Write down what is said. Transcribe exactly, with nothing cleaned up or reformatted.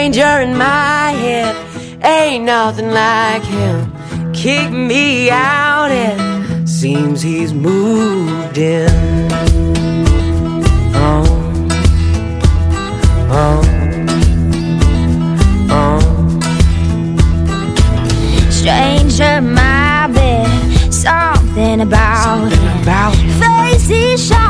stranger in my head. Ain't nothing like him. Kick me out, it seems he's moved in. Oh, oh, oh. Stranger in my bed, something about something it. About Face is shining.